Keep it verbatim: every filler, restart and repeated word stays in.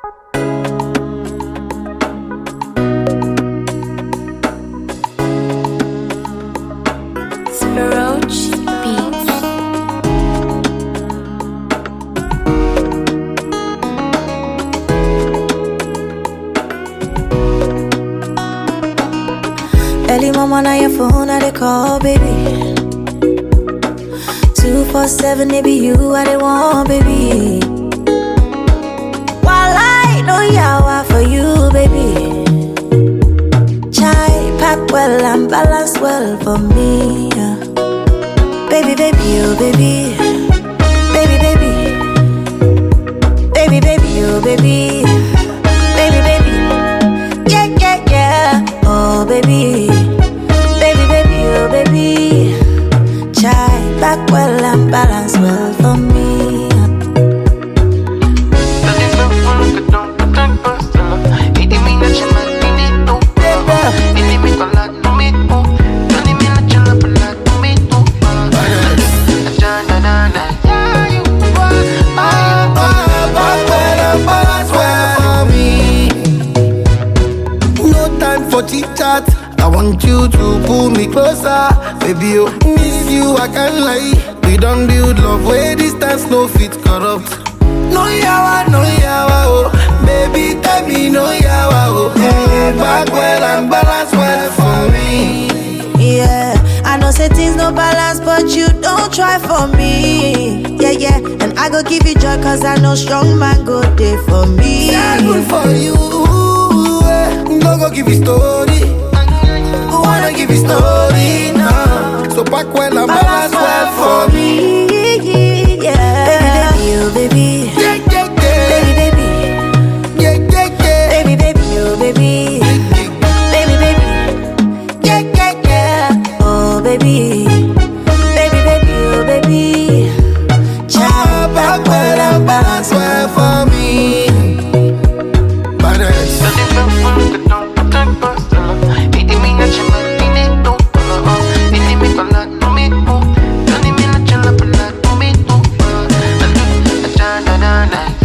Roach Beats. Early mama on your phone, I they call, baby. Two four seven, it be you, I they want, baby. While I know yawa for you, baby. Chai pack well and balance well for me, yeah. Baby, baby, oh baby. Baby, baby. Baby, baby, oh baby. Baby, baby. Yeah, yeah, yeah. Oh baby. Baby, baby, oh baby. Chai back well and balance well for me. Chit-chat, I want you to pull me closer. Baby, oh, miss you, I can't lie. We don't build love where distance no fit corrupt. No yawa, no yawa, oh. Baby, tell me no yawa, oh. Mm, back well and balance well for me. Yeah, I know say things no balance, but you don't try for me. Yeah, yeah, and I go give you joy, cause I know strong man go there for me. Yeah, good for you. Don't go give you story. Who wanna give you story now? So back when I'm balance well for me. Yeah, baby, baby, oh baby. Yeah, yeah, yeah. Baby, baby. Yeah, yeah, yeah. Baby, baby, oh baby. Baby, baby. Yeah, yeah, yeah. Oh baby. Baby, baby, oh baby. Child, back when I'm balance well for me. Na na na